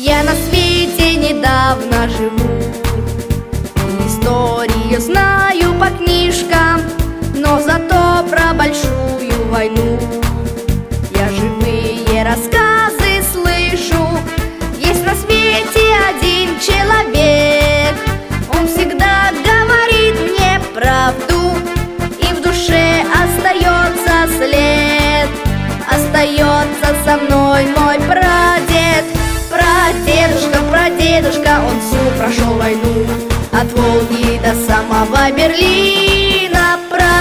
Я на свете недавно живу, историю знаю по книжкам, но зато про большую войну я живые рассказы слышу. Есть на свете один человек, он всегда говорит мне правду, и в душе остается след. Остается со мной мой прадед. Прадедушка, он всю прошел войну, от Волги до самого Берлина.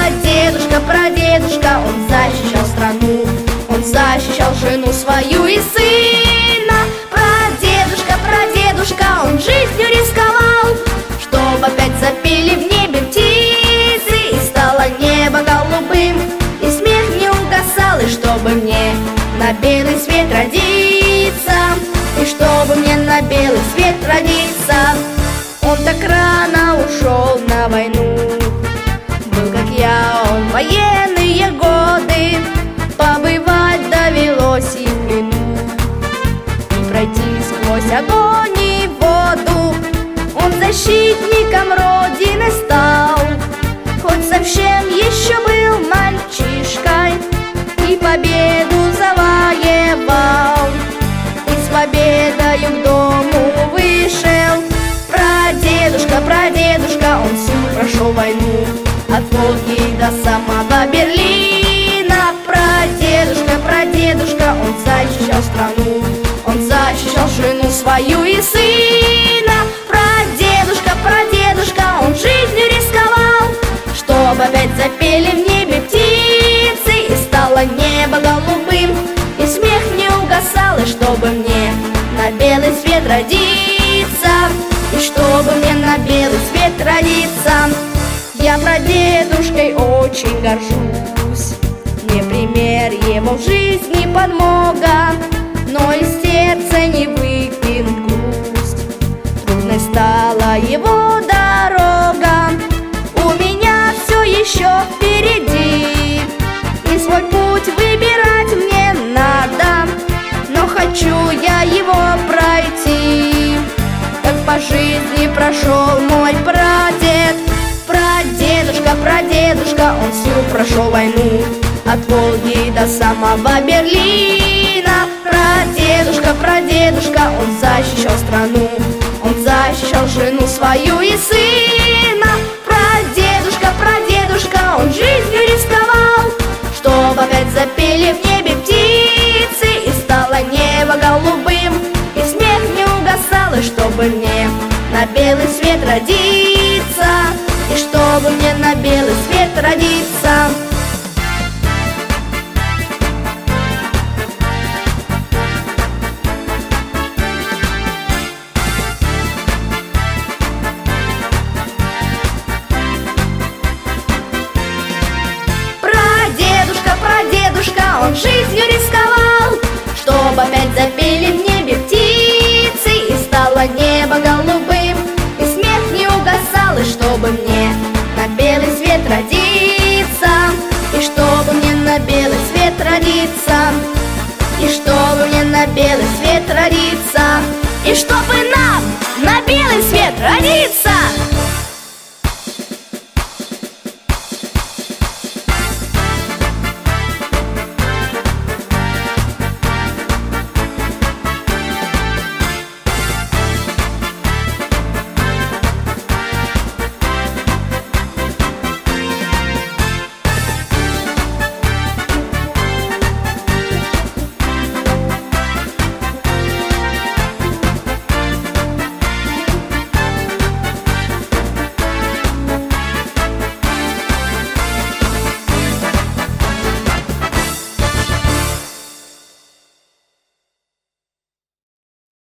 Прадедушка, он защищал страну, он защищал жену свою и сына. Прадедушка, он жизнью рисковал, чтобы опять запели в небе птицы, и стало небо голубым, и смех не угасал, и чтобы мне на белый свет родиться, и чтобы мне на белый свет родиться. Он так рано ушел на войну, был как я, он в военные годы, побывать довелось и в плену, и пройти сквозь огонь и воду. Он защитником Родины стал, хоть совсем еще был мальчишкой, и победу завоевал, и с победою к дому вышел. Прадедушка, он всю прошел войну, от Волги до самого Берлина. Прадедушка, он защищал страну, он защищал жену свою и сына. Прадедушка, он жизнью рисковал, чтобы опять запели в небе птицы, и стало небо голубым, и смех не угасал, и чтобы мне на белый свет родиться, и чтобы мне на белый свет родиться. Я прадедушкой очень горжусь, мне пример его в жизни подмога, но из сердца не выкинуть грусть. Трудной стала его дорога, у меня все еще впереди, и свой путь выбирать мне надо, но хочу я его пройти, как по жизни прошел мой прадед. Прадедушка, он всю прошел войну, от Волги до самого Берлина. Прадедушка, он защищал страну, он защищал жену свою и сына. Прадедушка, он жизнью рисковал, чтобы опять запели в небе птицы, и стало небо голубым, и смех не угасал, и чтобы мне на белый свет родиться, и чтобы мне на белый свет родиться. Прадедушка, он жизнью рисковал, чтобы опять запели в небе птицы, и стало небо голубым, и смех не угасал, и чтобы мне на белый свет родиться, и чтобы мне на белый свет родиться, и чтобы мне на белый свет родиться, и чтобы нам на белый свет родиться.